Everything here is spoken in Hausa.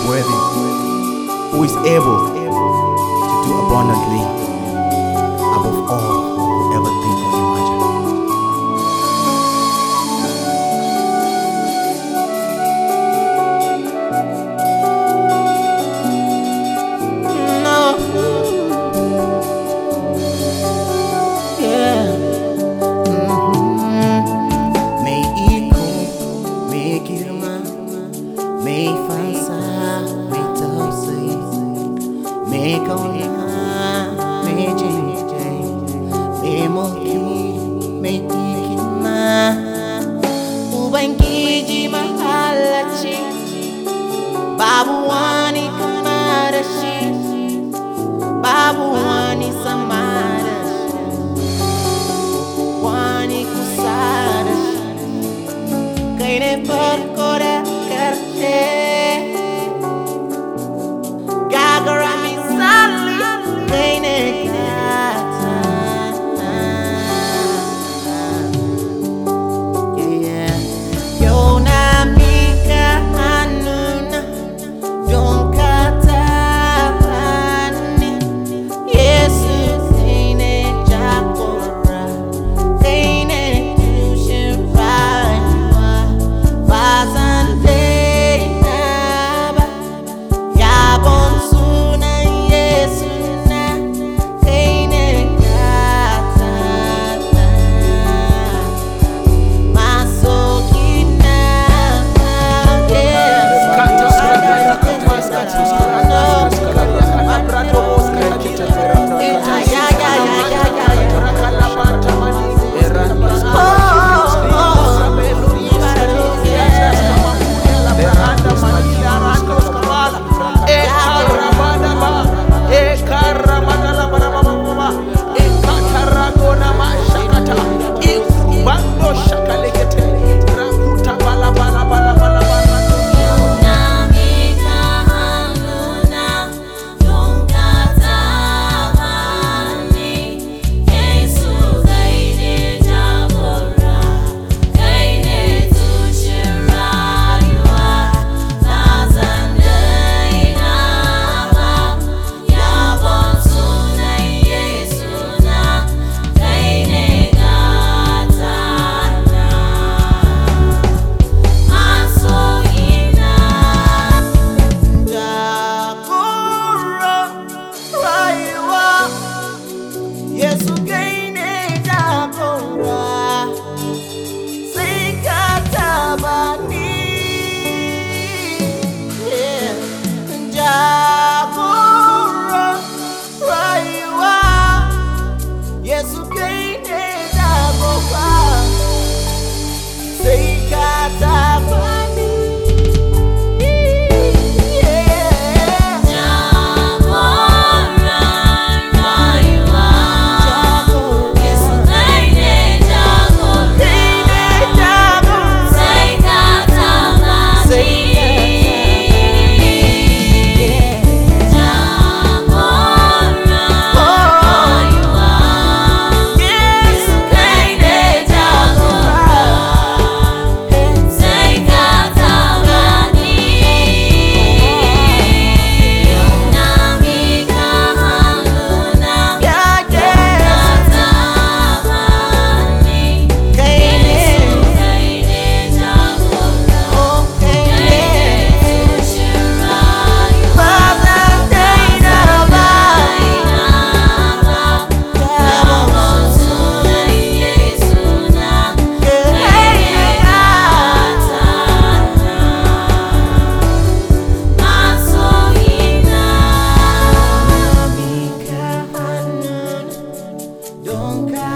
worthy, who is able to do abundantly above all we ever think or imagine. No. Yeah. May iko, may girma, may fansa, may tausayi, may kauna, may jinjai, may mulki, may hikima. Ubangiji mahalicci, babu wani kama da shi, babu wani sama da shi, wani kusa da shi. Kai ne farko da ƙarshe, gagara misali, kai ne gata. Yau na mika hannuna don ka taɓa ni. Yesu kai ne jagora, kai ne tushen rayuwa. Ba zan daina ba, yabon sunan Yesu na, kai ne gatana, masokina. Yesu kai ne jagora, sai ka taɓa ni. Jagora rayuwa, Yesu kai ne jagora, sai ka taɓa ni. Don't